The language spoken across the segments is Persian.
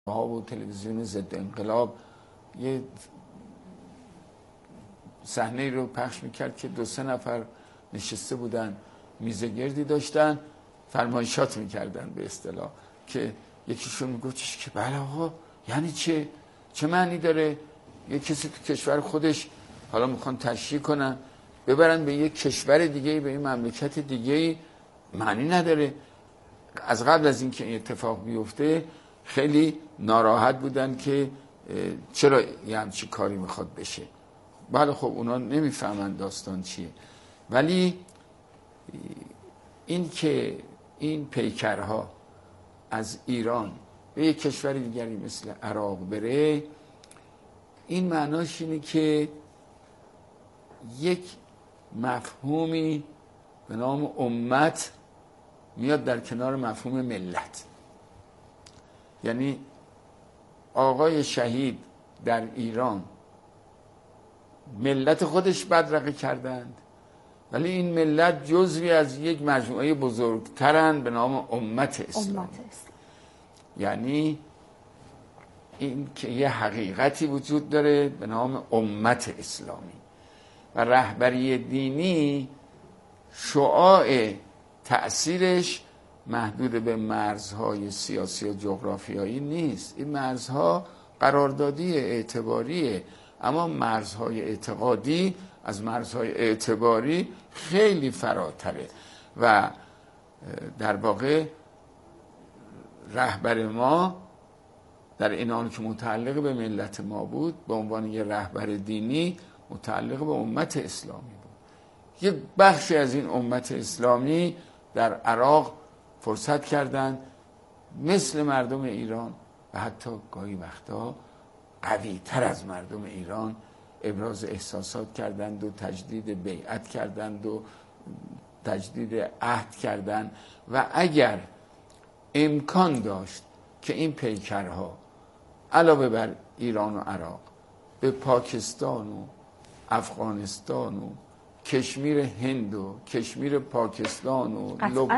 ها و تلویزیون ضد انقلاب یه صحنه رو پخش میکرد که 2-3 نفر نشسته بودن میز گردی داشتن فرمایشات میکردن به اصطلاح، که یکیشون میگفتش که بله آقا یعنی چه معنی داره یه کسی تو کشور خودش حالا میخوان تشریح کنن ببرن به یک کشور دیگه، به این مملکت دیگه، معنی نداره. از قبل از اینکه این اتفاق بیفته خیلی ناراحت بودن که چرا یه همچی کاری میخواد بشه. بله خب اونا نمیفهمن داستان چیه، ولی این که این پیکرها از ایران به یک کشور دیگری مثل عراق بره، این معناش اینه که یک مفهومی به نام امت میاد در کنار مفهوم ملت. یعنی آقای شهید در ایران ملت خودش بدرقه کردند، ولی این ملت جزوی از یک مجموعه بزرگترن به نام امت اسلام. یعنی این که یه حقیقتی وجود داره به نام امت اسلامی و رهبری دینی شعاع تأثیرش محدود به مرزهای سیاسی و جغرافیایی نیست. این مرزها قراردادی اعتباریه، اما مرزهای اعتقادی از مرزهای اعتباری خیلی فراتره و در واقع رهبر ما در این حال که متعلق به ملت ما بود به عنوان یه رهبر دینی متعلق به امت اسلامی بود. یک بخشی از این امت اسلامی در عراق فرصت کردند مثل مردم ایران و حتی گاهی وقتا قوی تر از مردم ایران ابراز احساسات کردند و تجدید بیعت کردند و تجدید عهد کردند و اگر امکان داشت که این پیکرها علاوه بر ایران و عراق به پاکستان و افغانستان و کشمیر هند و کشمیر پاکستان و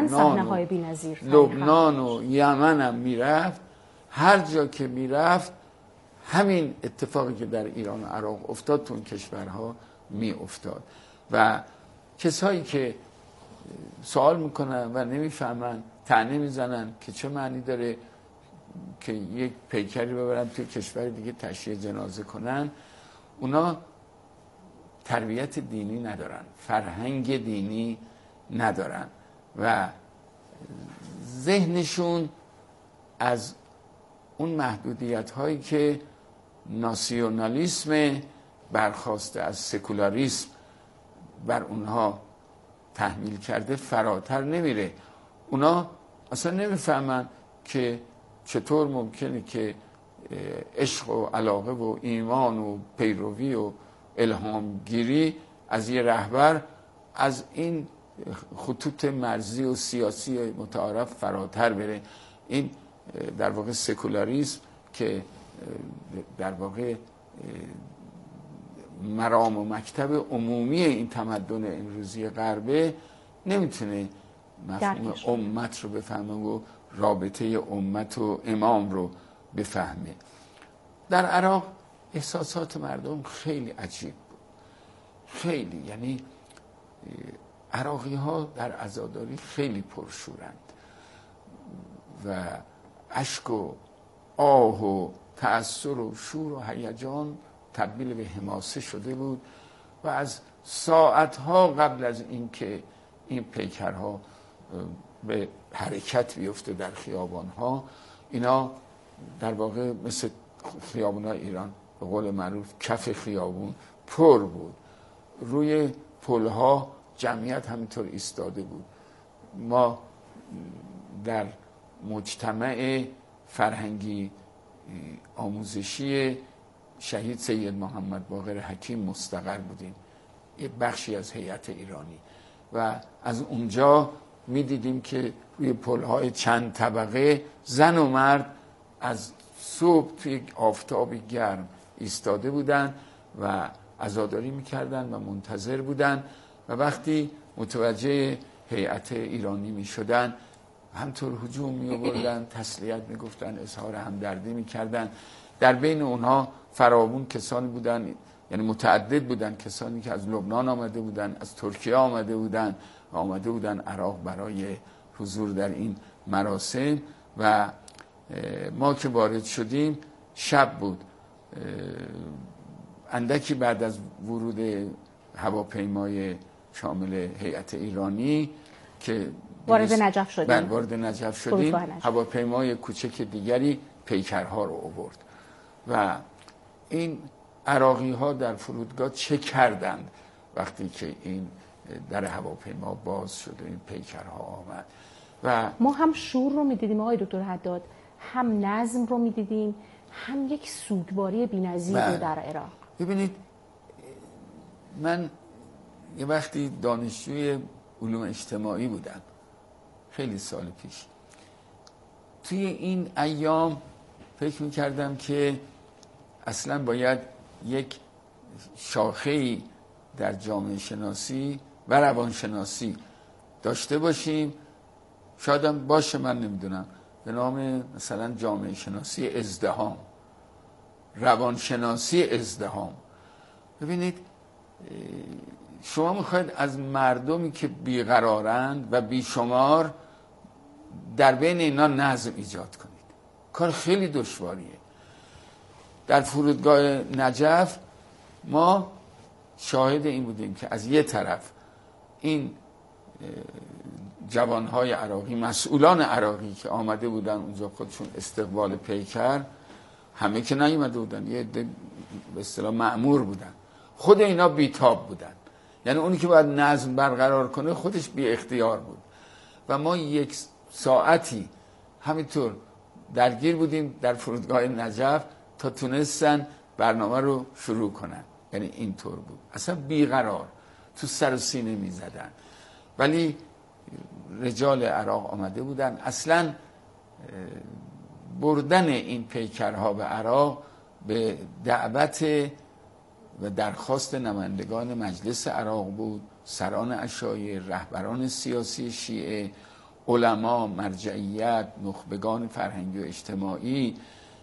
لبنان و یمن هم میرفت، هر جا که میرفت همین اتفاقی که در ایران و عراق افتاد تو اون کشورها می افتاد. و کسایی که سوال میکنن و نمیفهمن طعنه میزنن که چه معنی داره که یک پیکری ببرن توی کشور دیگه تشییع جنازه کنن، اونا تربیت دینی ندارن، فرهنگ دینی ندارن و ذهنشون از اون محدودیت هایی که ناسیونالیسم برخواسته از سکولاریسم بر اونها تحمیل کرده فراتر نمیره. اونا اصلا نمیفهمن که چطور ممکنه که عشق و علاقه و ایمان و پیروی و الهامگیری از یه رهبر از این خطوط مرزی و سیاسی متعارف فراتر بره. این در واقع سکولاریسم که در واقع مرام و مکتب عمومی این تمدن امروزی غربه نمیتونه مفهوم امت رو بفهمه و رابطه امت و امام رو بفهمه. در عراق احساسات مردم خیلی عجیب بود، خیلی، یعنی عراقی ها در عزاداری خیلی پرشورند و اشک و آه و تأثر و شور و هیجان تبدیل به حماسه شده بود و از ساعتها قبل از اینکه این پیکرها به حرکت بیفته در خیابانها، اینا در واقع مثل خیابان‌های ایران به قول معروف کف خیابون پر بود، روی پلها جمعیت همینطور ایستاده بود. ما در مجتمع فرهنگی آموزشی شهید سید محمد باقر حکیم مستقر بودیم، یک بخشی از هیئت ایرانی، و از اونجا میدیدیم که روی پلهای چند طبقه زن و مرد از صبح توی یک آفتاب گرم ایستاده بودن و عزاداری میکردن و منتظر بودن و وقتی متوجه هیئت ایرانی میشدن همطور هجوم می آوردن، تسلیت می گفتن، اظهار همدردی می کردن. در بین اونها فراوون کسانی بودن، یعنی متعدد بودن، کسانی که از لبنان آمده بودن، از ترکیه آمده بودن عراق برای حضور در این مراسم. و ما که وارد شدیم شب بود، اندکی بعد از ورود هواپیمای شامل هیئت ایرانی که وارد نجف شدیم. وارد نجف شدیم، هواپیمای کوچک دیگری پیکرها رو آورد و این عراقی ها در فرودگاه چه کردند وقتی که این در هواپیما باز شد و این پیکرها آمد. و ما هم شور رو میدیدیم آقای دکتر حداد، هم نظم رو میدیدیم، هم یک سوگواری بی‌نظیر رو در عراق. ببینید من یه وقتی دانشجوی علوم اجتماعی بودم، خیلی سال پیش، توی این ایام فکر میکردم که اصلا باید یک شاخه‌ای در جامعه شناسی و روانشناسی داشته باشیم، شاید هم باشه، من نمیدونم، به نام مثلا جامعه شناسی ازدحام، روانشناسی ازدحام. ببینید شما میخواید از مردمی که بیقرارند و بیشمار در بین اینا نظم ایجاد کنید، کار خیلی دشواریه. در فرودگاه نجف ما شاهد این بودیم که از یه طرف این جوانهای عراقی، مسئولان عراقی که آمده بودن اونجا خودشون استقبال پیکر، همه که نیومده بودن، یه عده به اصطلاح مأمور بودن، خود اینا بیتاب بودن، یعنی اونی که باید نظم برقرار کنه خودش بی اختیار بود. و ما یک ساعتی همینطور درگیر بودیم در فرودگاه نجف تا تونستن برنامه رو شروع کنن. یعنی اینطور بود، اصلا بیقرار تو سر و سینه می زدن. ولی رجال عراق آمده بودن، اصلا بردن این پیکرها به عراق به دعوت و درخواست نمایندگان مجلس عراق بود، سران عشایر، رهبران سیاسی شیعه، علما، مرجعیت، نخبگان فرهنگی و اجتماعی،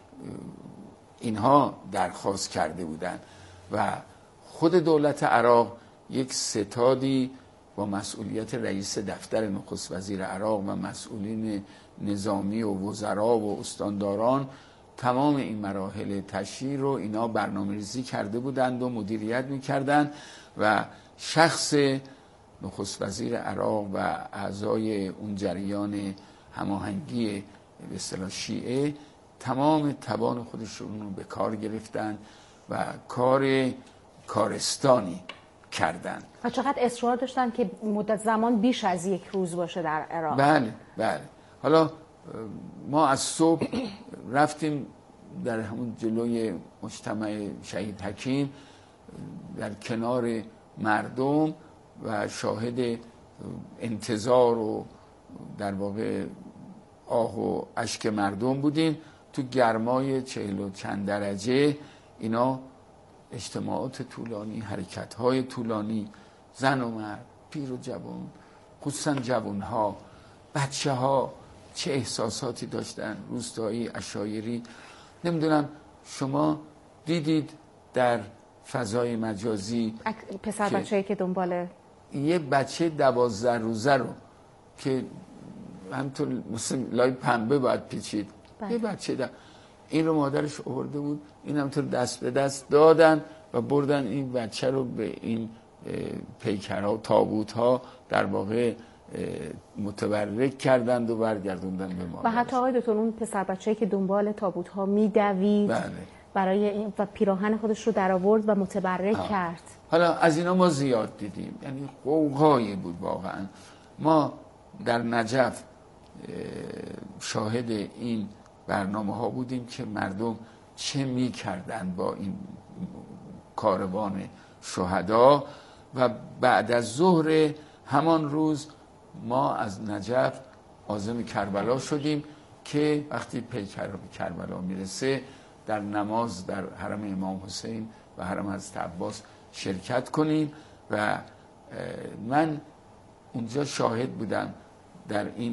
اینها درخواست کرده بودند و خود دولت عراق یک ستادی با مسئولیت رئیس دفتر نخست وزیر عراق و مسئولین نظامی و وزرا و استانداران تمام این مراحل تشییع رو اینا برنامه‌ریزی کرده بودند و مدیریت می‌کردند و شخص نخست وزیر عراق و اعضای اون جریان هماهنگی به اصطلاح شیعه تمام توان خودشون رو به کار گرفتن و کارستانی کردن. و چقدر اصرار داشتن که مدت زمان بیش از یک روز باشه در عراق. بله بله. حالا ما از صبح رفتیم در همون جلوی مجتمع شهید حکیم در کنار مردم و شاهد انتظار و در واقع آه و اشک مردم بودیم. تو گرمای 40 و چند درجه اینا اجتماعات طولانی، حرکت‌های طولانی، زن و مرد، پیر و جوان، خصوصا جوان‌ها، بچه‌ها چه احساساتی داشتن، روستایی، عشایری. نمیدونم شما دیدید در فضای مجازی پسر بچه‌ای که دنبال یه بچه 12 روزه رو که همینطور مثل لای پنبه باید پیچید، یه بچه این رو مادرش آورده بود، این همینطور دست به دست دادن و بردن این بچه رو به این پیکرها و تابوت‌ها در واقع متبرک کردند و برگردوندن به مادرش. و حتی آقای دکتر اون پسر بچه‌ای که دنبال تابوت‌ها می‌دوید، بله. برای این و پیراهن خودش رو در آورد و متبرک کرد. حالا از اینا ما زیاد دیدیم، یعنی قوقایی بود واقعا. ما در نجف شاهد این برنامه ها بودیم که مردم چه می کردن با این کاروان شهدا. و بعد از ظهر همان روز ما از نجف عازم کربلا شدیم که وقتی پیکر به کربلا میرسه در نماز در حرم امام حسین و حرم حضرت عباس شرکت کنیم. و من اونجا شاهد بودم در این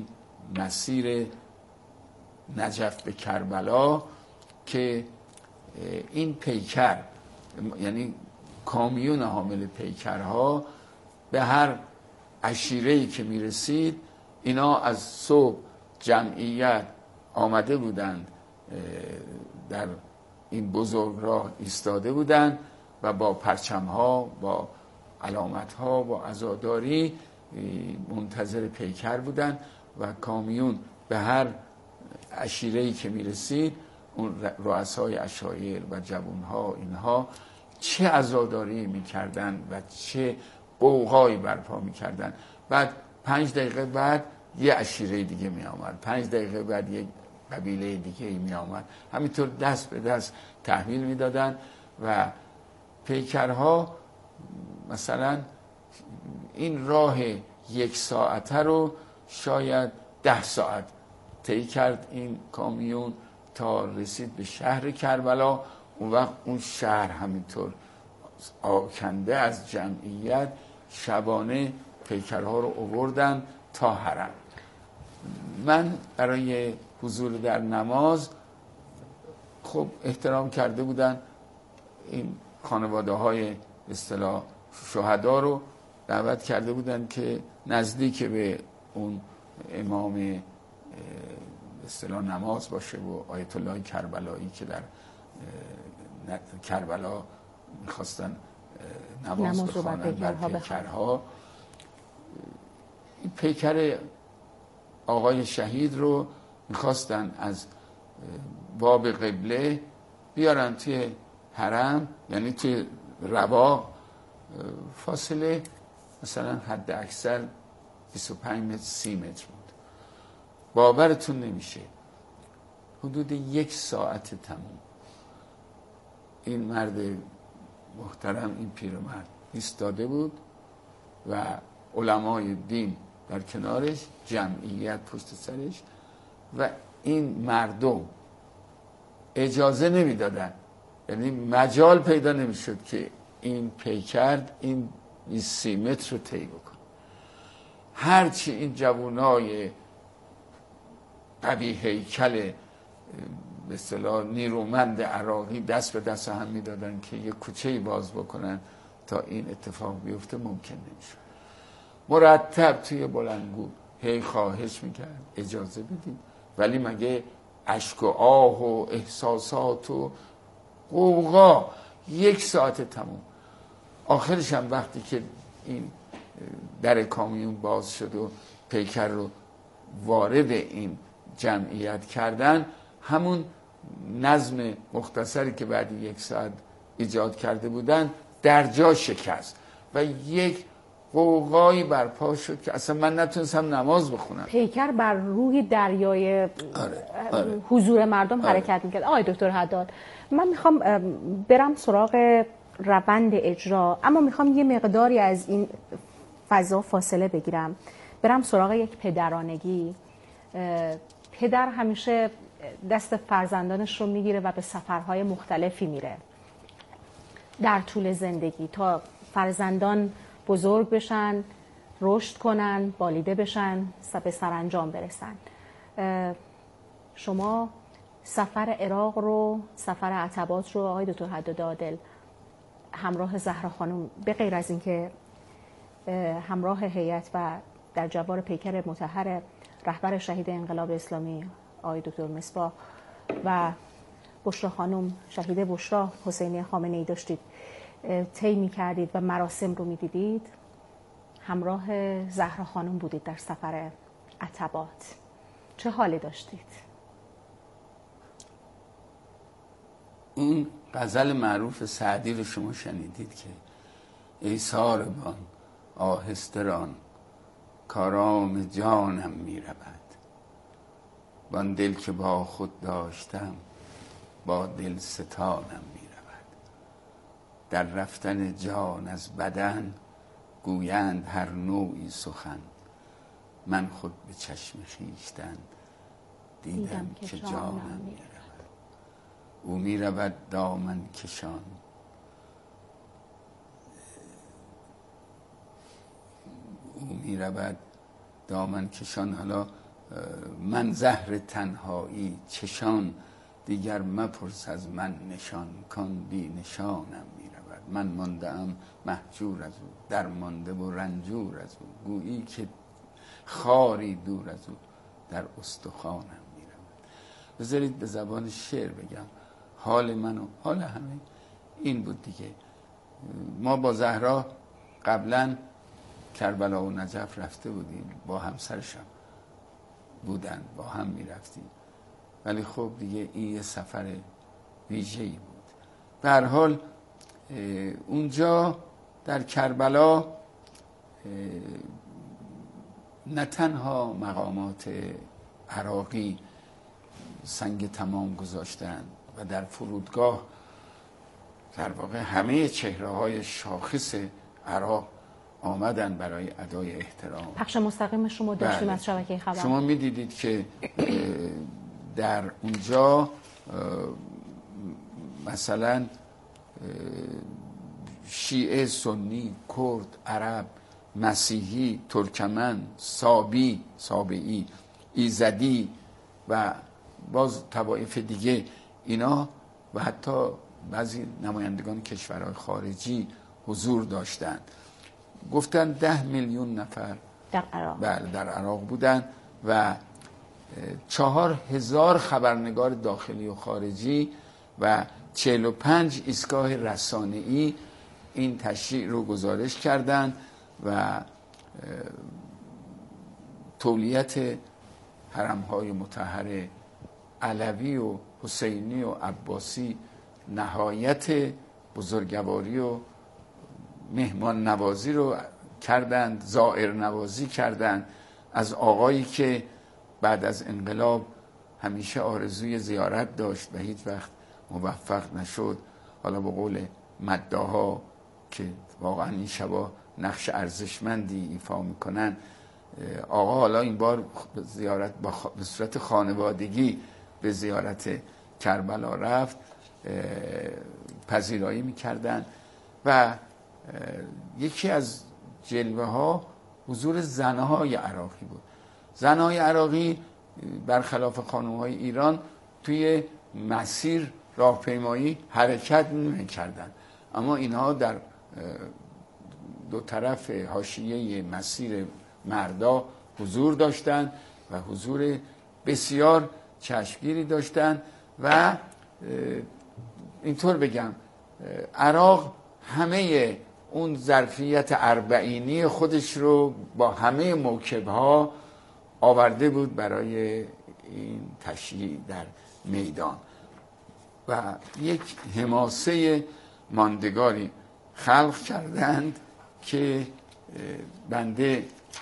مسیر نجف به کربلا که این پیکر، یعنی کامیون حامل پیکرها به هر عشیره‌ای که میرسید، اینا از صبح جمعیت آمده بودند، در این بزرگراه ایستاده بودند و با پرچم‌ها، با علامت‌ها، با عزاداری منتظر پیکر بودند و کامیون به هر عشیره‌ای که میرسید، اون رؤسای عشایر و جوانها اینها چه عزاداری میکردن و چه غوغایی برپا میکردن. بعد 5 دقیقه بعد یه عشیره دیگه می آمد، 5 دقیقه بعد یه قبیله دیگه می آمد، همینطور دست به دست تحویل میدادن و پیکرها مثلا این راه 1 ساعته رو شاید 10 ساعت طی کرد این کامیون تا رسید به شهر کربلا. اون وقت اون شهر همینطور آکنده از جمعیت شبانه پیکرها رو آوردن تا حرم. من برای حضور در نماز خب احترام کرده بودن، این خانواده های اصطلاح شهدا رو دعوت کرده بودن که نزدیک به اون امام اصطلاح نماز باشه و آیت الله کربلایی که در کربلا میخواستن نماز بخوانن بر پیکرها. این پیکر آقای شهید رو میخواستن از باب قبله بیارن توی حرم، یعنی توی رواق، فاصله مثلا حد اکثر 25 متر 30 متر بود. باورتون نمیشه حدود 1 ساعت تموم این مرد محترم، این پیرمرد ایستاده بود و علمای دین در کنارش، جمعیت پشت سرش، و این مردم اجازه نمیدادن، یعنی مجال پیدا نمیشد که این پیکر این 30 متر رو طی بکنه. هرچی این جوانای قوی هیکل به اصطلاح نیرومند عراقی دست به دست هم میدادن که یک کوچه‌ای باز بکنن تا این اتفاق بیفته، ممکن نمیشد. مرتب توی بلندگو هی خواهش میکرد اجازه بدید، ولی مگه اشک و آه و احساسات و غوغا 1 ساعت تموم. آخرش هم وقتی که این در کامیون باز شد و پیکر رو وارد این جمعیت کردن، همون نظم مختصری که بعد 1 ساعت ایجاد کرده بودن در جا شکست و یک غوغایی برپا شد که اصلا من نتونستم نماز بخونم. پیکر بر روی دریای حضور مردم حرکت میکرد. آقای دکتر حداد، من میخوام برم سراغ روند اجرا، اما میخوام یه مقداری از این فضا فاصله بگیرم، برم سراغ یک پدرانگی. پدر همیشه دست فرزندانش رو میگیره و به سفرهای مختلفی میره در طول زندگی تا فرزندان بزرگ بشن، رشد کنن، بالیده بشن، به سرانجام برسن. شما سفر عراق رو، سفر عتبات رو آقای دکتر حداد عادل همراه زهرا خانم، به غیر از اینکه همراه هیئت و در جوار پیکر مطهر رهبر شهید انقلاب اسلامی آقای دکتر مصباح و بشرا خانم، شهیده بشرا حسینی خامنه‌ای داشتید طی می‌کردید و مراسم رو می‌دیدید، همراه زهرا خانم بودید در سفر عتبات. چه حالی داشتید؟ اون غزل معروف سعدی رو شما شنیدید که ای ساربان آهستران کارام جانم می رود، وان دل که با خود داشتم با دل ستانم می رود. در رفتن جان از بدن گویند هر نوعی سخن، من خود به چشم خویشتن دیدم که جانم می رود. او می رود دامن کشان، او می رود دامن کشان. حالا من زهر تنهایی چشان، دیگر مپرس از من نشان، کان بی نشانم میرود. من مانده ام مهجور از او، در مانده و رنجور از او، گویی که خاری دور از او، در استخوانم میرود. بذارید به زبان شعر بگم، حال من و حال همه این بود دیگه. ما با زهرا قبلا کربلا و نجف رفته بودیم، با همسرشم بودن، با هم میرفتیم، ولی خب دیگه این یه سفر ویژه‌ای بود. به هر حال اونجا در کربلا نه تنها مقامات عراقی سنگ تمام گذاشتن و در فرودگاه در واقع همه چهره‌های شاخص عراق آمدن برای ادای احترام. پخش مستقیمش رو داشتیم از شبکه خبر. شما می‌دیدید که در اونجا مثلا شیعه، سنی، کرد، عرب، مسیحی، ترکمن، سابئی، ایزدی و باز طوایف دیگه، اینا و حتی بعضی نمایندگان کشورهای خارجی حضور داشتند. گفتن 10 میلیون نفر در عراق. بله در عراق بودن و 4000 خبرنگار داخلی و خارجی و 45 ایستگاه رسانه‌ای این تشریع رو گزارش کردند و تولیت حرم‌های مطهر علوی و حسینی و عباسی نهایت بزرگواری و مهمان نوازی رو کردند، زائر نوازی کردند از آقایی که بعد از انقلاب همیشه آرزوی زیارت داشت و هیچ وقت موفق نشد. حالا به قول مداها که واقعا این شبا نقش ارزشمندی ایفا میکنن، آقا حالا این بار زیارت به صورت خانوادگی به زیارت کربلا رفت، پذیرایی میکردن و یکی از جلوه ها حضور زنهای عراقی بود. زنهای عراقی برخلاف خانمهای ایران توی مسیر راهپیمایی حرکت نمی‌کردند، اما اینها در دو طرف حاشیه مسیر مردا حضور داشتند و حضور بسیار چشمگیری داشتند و اینطور بگم عراق همه اون ظرفیت اربعینی خودش رو با همه موکبها آورده بود برای این تشییع در میدان و یک حماسه ماندگاری خلق کردند که بنده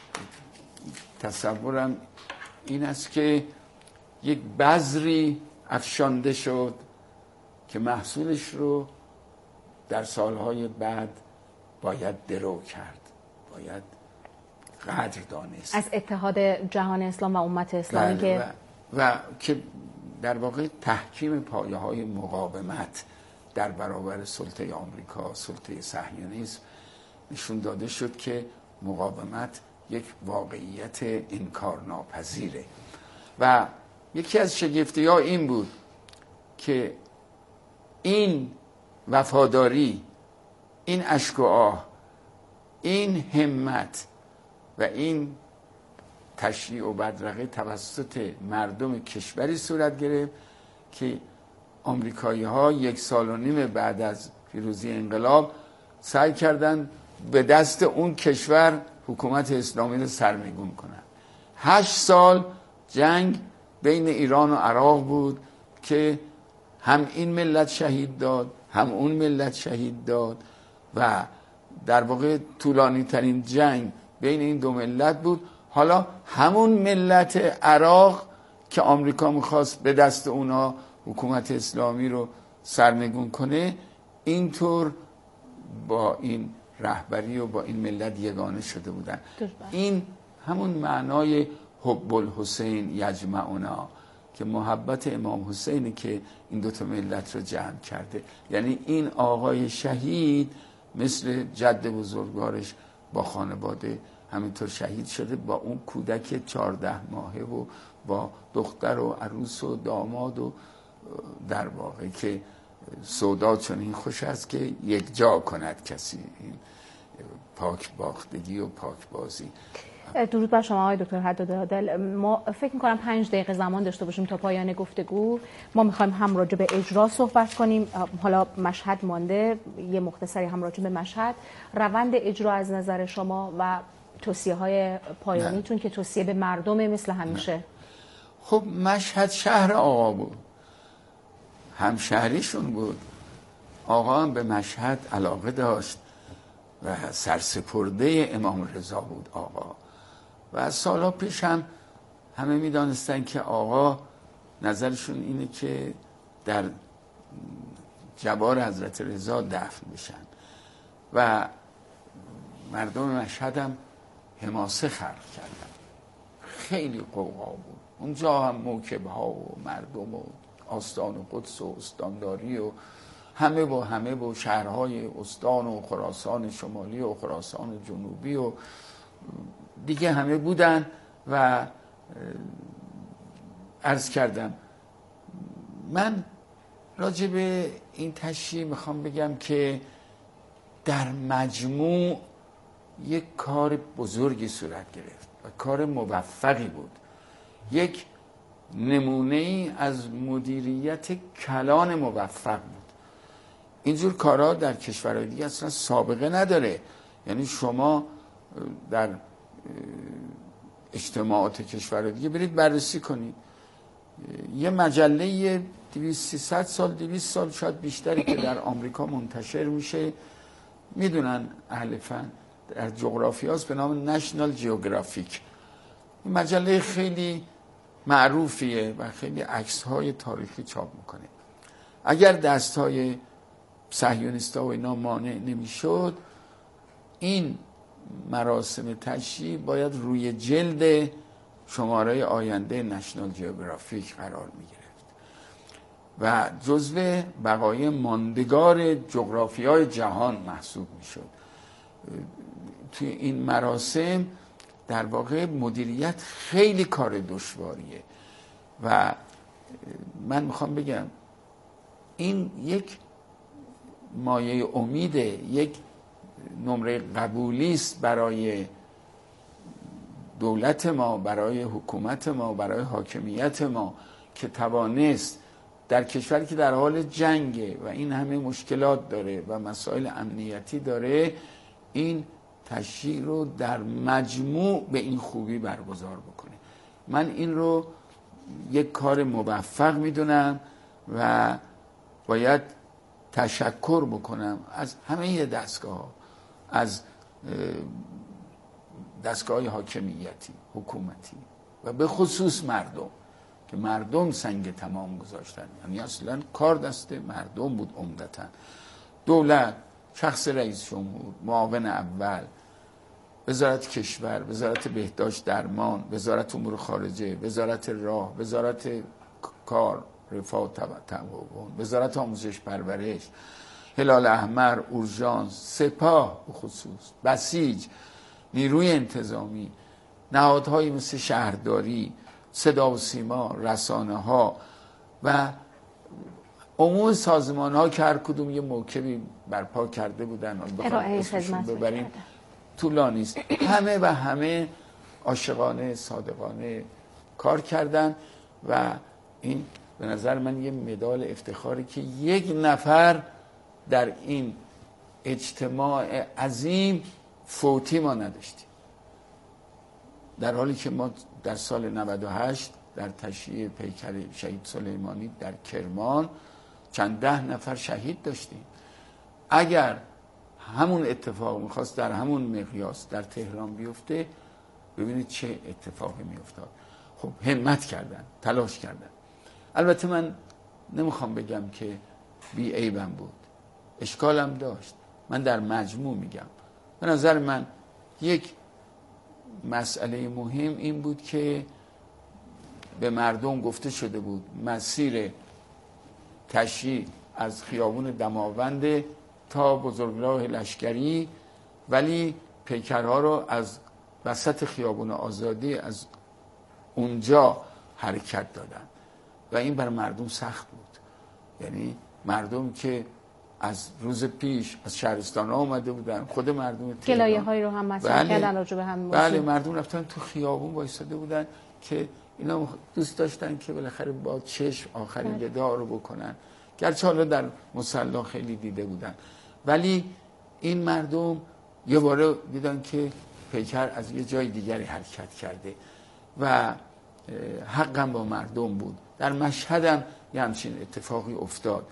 تصورم این است که یک بذری افشانده شد که محصولش رو در سالهای بعد باید درو کرد، باید قدر دانست. از اتحاد جهان اسلام و امت اسلامی که و که در واقع تحکیم پایه‌های مقاومت در برابر سلطه آمریکا، سلطه صهیونیسم نشون داده شد که مقاومت یک واقعیت انکارناپذیره. و یکی از شگفتی‌ها این بود که این وفاداری، این اشک و آه، این همت و این تشریع و بدرقه توسط مردم کشوری صورت گرفت که آمریکایی‌ها 1.5 سال بعد از پیروزی انقلاب سعی کردند به دست اون کشور حکومت اسلامی رو سرنگون کنند. 8 سال جنگ بین ایران و عراق بود که هم این ملت شهید داد، هم اون ملت شهید داد و در واقع طولانی ترین جنگ بین این دو ملت بود. حالا همون ملت عراق که آمریکا میخواست به دست اونا حکومت اسلامی رو سرنگون کنه، اینطور با این رهبری و با این ملت یگانه شده بودن. این همون معنای حب الحسین یجمعنا که محبت امام حسینی که این دوتا ملت رو جمع کرده. یعنی این آقای شهید مثل جد بزرگوارش با خانواده همینطور شهید شده با اون کودک 14 ماهه و با دختر و عروس و داماد و در واقع که سودا چنین خوش است که یک جا کند کسی، این پاک باختگی و پاک بازی. درود بر شما آقای دکتر حداد عادل. ما فکر می‌کنم 5 دقیقه زمان داشته باشیم تا پایان گفتگو. ما می‌خوایم هم راجع به اجرا صحبت کنیم، حالا مشهد مانده، یه مختصری هم راجع به مشهد، روند اجرا از نظر شما و توصیه‌های پایانیتون که توصیه به مردم مثل همیشه. خب مشهد شهر آقا بود، همشهریشون بود، آقا هم به مشهد علاقه داشت و سرسپرده امام رضا بود آقا. و از سالها پیش هم همه می‌دانستن که آقا نظرشون اینه که در جوار حضرت رضا دفن بشن و مردم مشهد هم حماسه خلق کردن، خیلی قوقا بود اونجا، هم موکب‌ها و مردم و آستان قدس و استانداری و همه و شهرهای استان و خراسان شمالی و خراسان جنوبی و دیگه همه بودن. و عرض کردم من راجع به این تشریح میخوام بگم که در مجموع یک کار بزرگی صورت گرفت و کار موفقی بود، یک نمونه ای از مدیریت کلان موفق بود. اینجور کارها در کشورهای دیگه اصلا سابقه نداره. یعنی شما در اجتماعات کشورهای دیگه برید بررسی کنید، یه مجله 200-300 سال 200 سال شاید بیشتری که در آمریکا منتشر میشه، میدونن اهل فن، در جغرافی هاست به نام نشنال جیوگرافیک. مجله خیلی معروفیه و خیلی عکس های تاریخی چاپ میکنه. اگر دست های صهیونیستا و اینا مانع نمیشد، این مراسم تشییع باید روی جلد شماره آینده نشنال جیوگرافیک قرار میگرفت و جزو بقای ماندگار جغرافیای جهان محسوب میشد. توی این مراسم در واقع مدیریت خیلی کار دشواریه و من میخوام بگم این یک مایه امیده، یک نمره قبولی است برای دولت ما، برای حکومت ما، برای حاکمیت ما که توانست در کشوری که در حال جنگه و این همه مشکلات داره و مسائل امنیتی داره، این تشییع رو در مجموع به این خوبی برگزار بکنه. من این رو یک کار موفق میدونم و باید تشکر بکنم از همه دستگاه، از دستگاه حاکمیتی، حکومتی و به خصوص مردم که مردم سنگ تمام گذاشتن. یعنی اصلا کار دست مردم بود عمدتاً. دولت، شخص رئیس جمهور، معاون اول، وزارت کشور، وزارت بهداشت درمان، وزارت امور خارجه، وزارت راه، وزارت کار، رفاه تعاون، وزارت آموزش پرورش، هلال احمر، اورژانس، سپاه به خصوص، بسیج، نیروی انتظامی، نهادهایی مثل شهرداری، صدا و سیما، رسانه ها و عموم سازمان ها که هر کدوم یه موکبی برپا کرده بودن ارائه خدمت ببریم طولانی است، همه و همه عاشقانه صادقانه کار کردن و این به نظر من یه مدال افتخاری که یک نفر در این اجتماع عظیم فوتی ما نداشتیم، در حالی که ما در سال 98 در تشییع پیکر شهید سلیمانی در کرمان چند 10 نفر شهید داشتیم. اگر همون اتفاق میخواست در همون مقیاس در تهران بیفته، ببینید چه اتفاقی میافتاد. خب همت کردن، تلاش کردن. البته من نمیخوام بگم که بی عیبم بود، اشکالم داشت. من در مجموع میگم به نظر من یک مسئله مهم این بود که به مردم گفته شده بود مسیر تشییع از خیابون دماوند تا بزرگراه لشکری، ولی پیکرها رو از وسط خیابون آزادی از اونجا حرکت دادن و این بر مردم سخت بود. یعنی مردم که از روز پیش از شهرستان ها آمده بودن، خود مردم تهران گلایه های رو هم مطرح کردن راجع به همین موضوع. بله، مردم رفتن تو خیابون وایساده بودن که اینا دوست داشتن که بالاخره با چشم آخرین وداع رو بکنن، گرچه حالا در مصلی خیلی دیده بودن، ولی این مردم یه باره دیدن که پیکر از یه جای دیگری حرکت کرده و حقم با مردم بود. در مشهد هم یه همچین اتفاقی افتاد.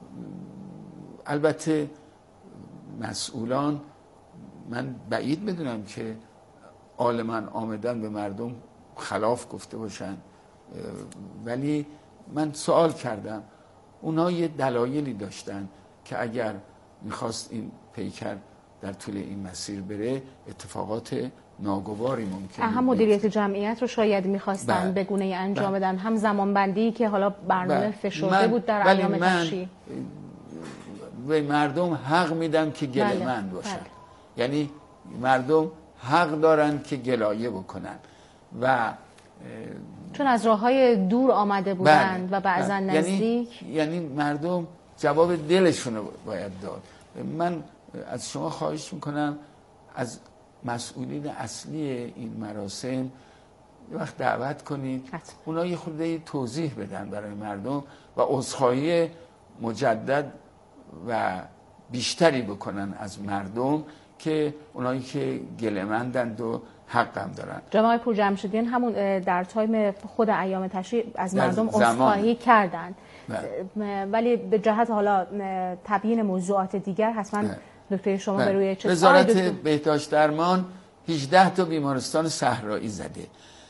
البته مسئولان، من بعید بدونم که عالماً آمدن به مردم خلاف گفته باشن، ولی من سوال کردم، اونا یه دلایلی داشتن که اگر میخواست این پیکر در طول این مسیر بره اتفاقات ناگواری ممکنه. هم مدیریت جمعیت رو شاید میخواستن به گونه‌ای انجام بدن، هم زمانبندی که حالا برنامه فشرده بود در ایام تشریع. به مردم حق میدم که گله‌مند باشن. یعنی مردم حق دارن که گلایه بکنن و چون از راههای دور آمده بودند و بعضا نزدیک، یعنی مردم جواب دلشون رو باید داد. من از شما خواهش میکنم از مسئولین اصلی این مراسم یه وقت دعوت کنید، اونا یه خورده توضیح بدن برای مردم و عذرخواهی مجدد و بیشتری بکنن از مردم که اونایی که گله‌مندند و حقم دارن. جناب پورجمشیدیان همون در تایم خود ایام تشریع از مردم عذرخواهی کردند، ولی به جهت حالا تبیین موضوعات دیگر حتما نکته شما به روی چه وزارت بهداشت درمان 18 تا بیمارستان صحرایی زده،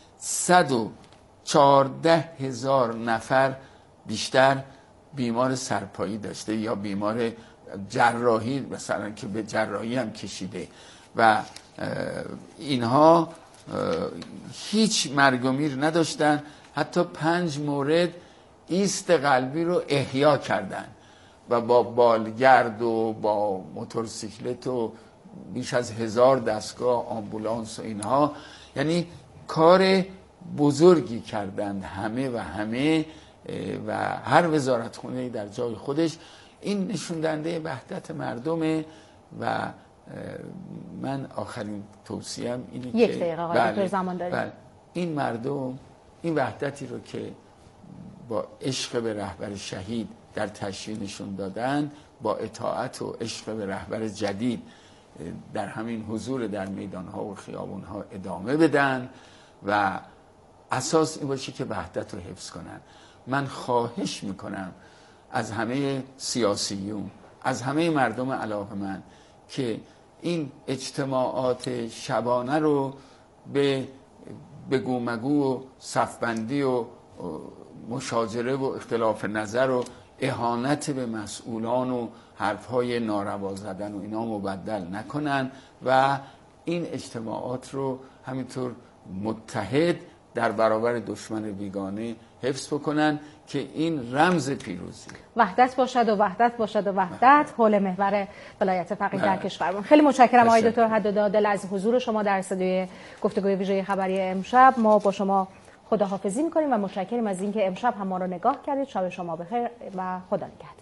114,000 نفر بیشتر بیمار سرپایی داشته یا بیمار جراحی، مثلا که به جراحی هم کشیده و اینها هیچ مرگ و میر نداشتن. حتی 5 مورد ایست قلبی رو احیا کردن و با بالگرد و با موتورسیکلت و بیش از 1000 دستگاه آمبولانس و اینها، یعنی کار بزرگی کردند همه و هر وزارتخونه در جای خودش. این نشون دهنده وحدت مردمه و من آخرین توصیه‌ام اینه که 1 دقیقه آقای زمان داریم. این مردم این وحدتی رو که با عشق به رهبر شهید در تشییع نشون دادن، با اطاعت و عشق به رهبر جدید در همین حضور در میدان‌ها و خیابان‌ها ادامه بدن و اساس این باشه که وحدت رو حفظ کنن. من خواهش میکنم از همه سیاسیون، از همه مردم علاقه‌مند که این اجتماعات شبانه رو به بگو مگو و صفبندی و مشاجره و اختلاف نظر و اهانت به مسئولان و حرفهای ناروا زدن و اینا مبدل نکنن و این اجتماعات رو همینطور متحد در برابر دشمن بیگانه حفظ بکنن که این رمز پیروزی وحدت باشد و وحدت باشد و وحدت حول محور ولایت فقیه در کشورمون. خیلی متشکرم آقای دکتر حداد عادل از حضور شما در استودیوی گفتگوی ویژه خبری امشب. ما با شما خداحافظی می‌کنیم و متشکریم از اینکه امشب هم ما رو نگاه کردید. شب شما بخیر و خدا نگهدار.